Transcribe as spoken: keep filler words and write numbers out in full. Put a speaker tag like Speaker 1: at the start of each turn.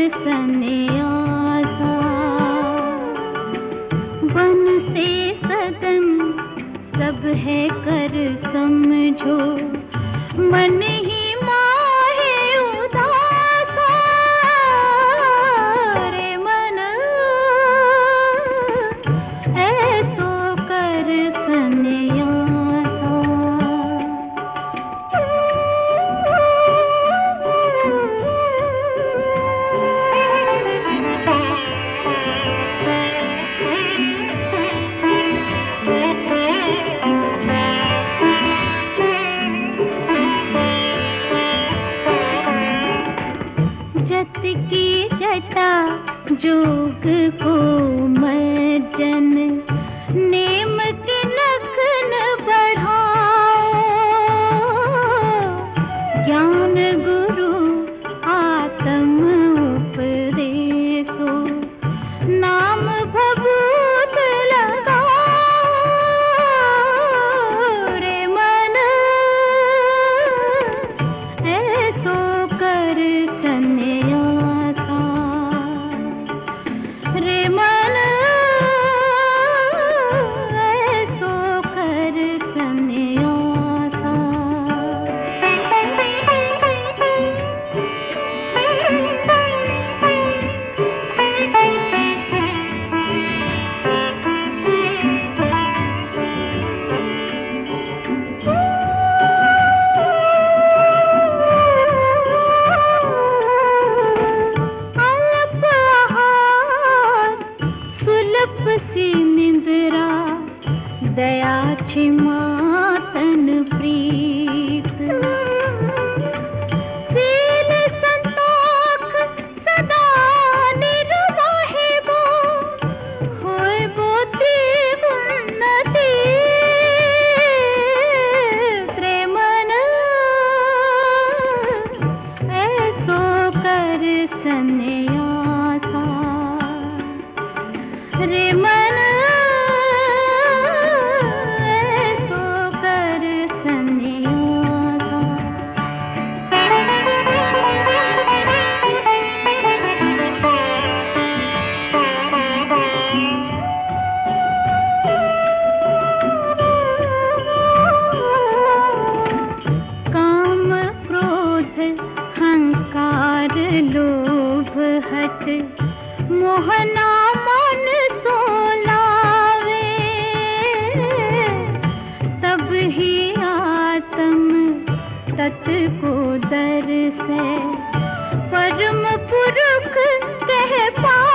Speaker 1: Sannyasa. One से सदन सब है कर समझो, मन ही माहे उदासा। रे मन ऐसो कर सन्यासा। जत की जटा जोग को मर्जन, नेम के नखन बढ़ाओ। ज्ञान गुरु आत्म उपदेशो, नाम भभूत लगाओ। रे मन ऐसो कर सन्यासा। रे मन ऐसो कर सन्यासा। अल्प आहार सुलभ सी निंद्रा, दया क्षमा तन प्रीत। शील संतोष सदा निर्वाहिबो, होइबो त्रिगुणति। रे मन ऐसो कर सन्यासा। रे मन ऐसो कर सन्यासा। काम क्रोध हंकार लोभ हठ, मोहना मन सो लावे। तब ही आत्म तत् को दर्शे, परम पुरुष कह पावे।